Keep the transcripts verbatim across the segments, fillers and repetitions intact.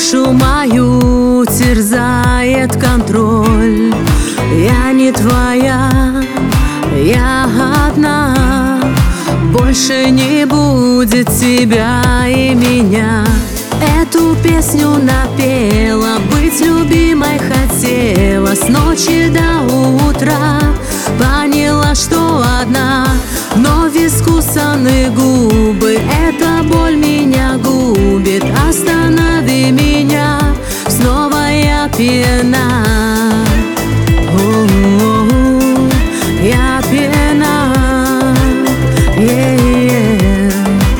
Душу мою терзает контроль. Я не твоя, я одна. Больше не будет тебя и меня. Эту песню напела, быть любимой хотела. С ночи до утра поняла, что одна. Но искусаны губы, эта боль меня губит. Останови меня, снова я пьяна. О-о-о, я пьяна. Yeah-yeah.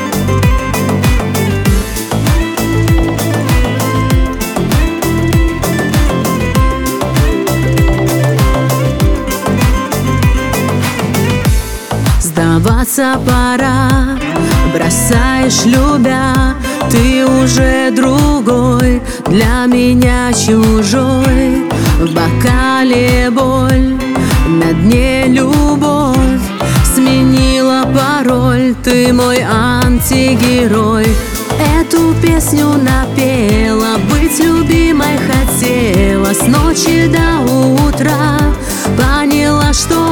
Сдаваться пора, бросаешь, любя. Ты уже другой, для меня чужой. В бокале боль, на дне любовь. Сменила пароль, ты мой антигерой. Эту песню напела, быть любимой хотела. С ночи до утра поняла, что